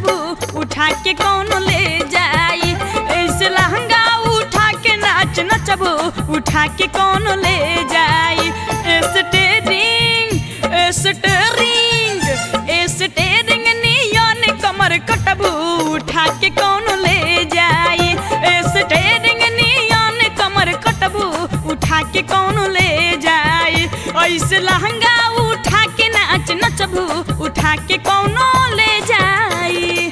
नचबू उठा के कौन ले जाई। ऐसे लहंगा उठा के नाच नचबू उठा के कौन ले जाई। स्टेरिंग नियन कमर कटबू उठा के कौन ले जाई। स्टेरिंग नियन कमर कटबू उठा के कौन ले जाई। ऐसे लहंगा उठा के नाच नचबू उठा के कौन ले जाई।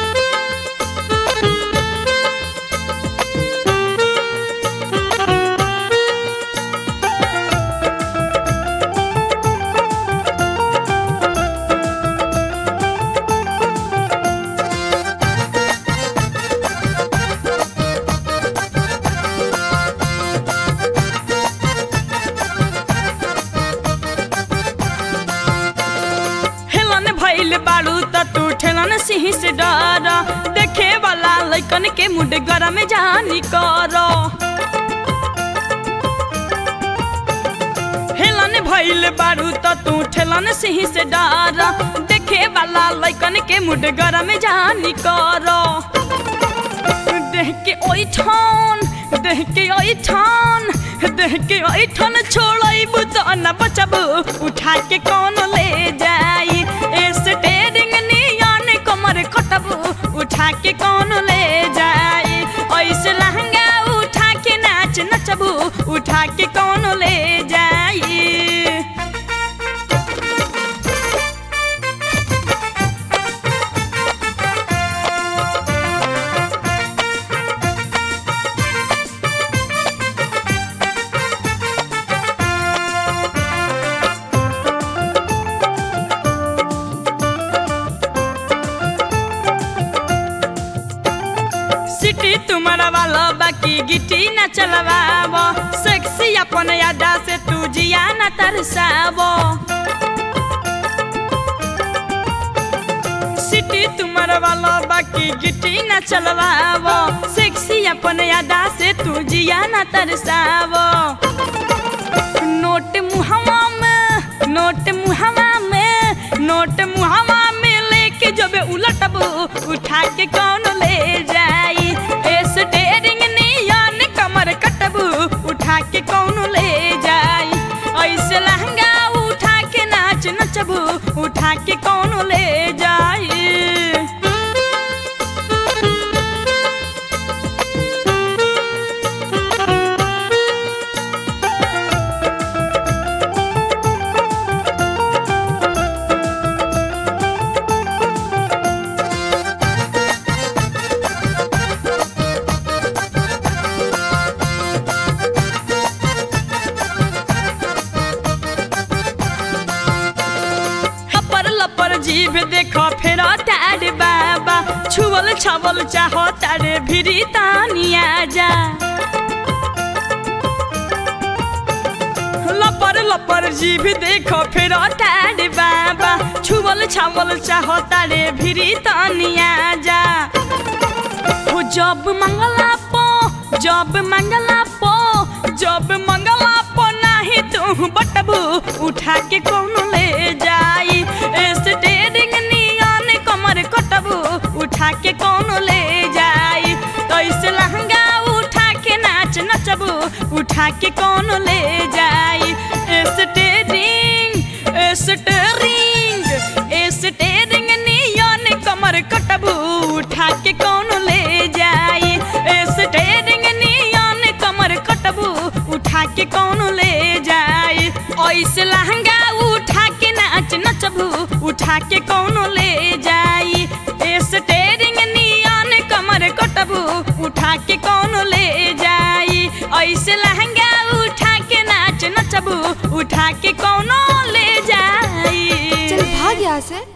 बाड़ू त तू ठेलन सिंह से डर देखे वाला लइकन के मुड गरम जानी कर। हेलन भइल बाड़ू त तू ठेलन सिंह से डर देखे वाला लइकन के मुड गरम जानी कर। देख के ओइठन छोड़बू तो न बचबू उठा के कौन ले जाई। स्टेरिंग नियन कमर कटबू उठा के कौन ले जाई। ऐसे लहंगा उठा के नाच नचबू उठा के कौन ले जाई। सिटी तुम्हारा वाला बाकी गिटी न चलवावो सेक्सी अपन यादा से तू जिया न तरसावो। सिटी तुम्हारा वाला बाकी गिटी न चलवावो सेक्सी अपन यादा से तू जिया न तरसावो। नोट मुहवा में लेके जब उलटबू उठा के कौन ले जाई। स्टेरिंग नियन कमर कटबू उठा के कौन ले जाई। ऐसे लहंगा उठा के नाच नचबू उठा के कौन ले जाई। जीभ देखो फेर तारे बाबा छुअल छवल चाहो तारे भिरी तानिया जा। लपर जीभ देखो फेर तारे बाबा छुअल छवल चाहो तारे भिरी तानिया जा। जब मंगला पो नाही तू बटबू उठा के कौन ले जाई। स्टेरिंग नियन कमर कटबू उठा के कौन ले जाई। ऐसे लहंगा उठा के नाच नचबू उठा के कौन ले जाई। स्टेरिंग नियन कमर कटबू उठा के कौन ले जाई। स्टेरिंग नियन कमर कटबू उठा के कौन ले जाई। ऐसे लहंगा उठा के नाच नचबू उठा के कौन ले जाई। स्टेरिंग नियन कमर कटबू उठा के कौन ले जाई। ऐसे लहंगा उठा के नाच नचबू उठा के कौन ले जाई। चल भाग यहाँ से।